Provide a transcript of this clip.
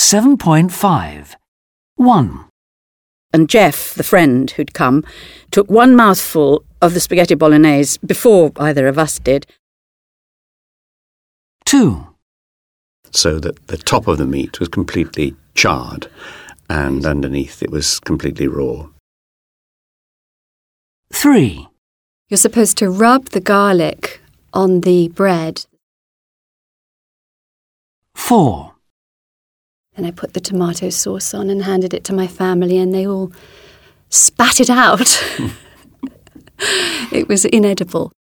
7.5. 1. And Jeff, the friend who'd come, took one mouthful of the spaghetti bolognese before either of us did. 2. So that the top of the meat was completely charred and underneath it was completely raw. 3. You're supposed to rub the garlic on the bread. 4. Then I put the tomato sauce on and handed it to my family, and they all spat it out. It was inedible.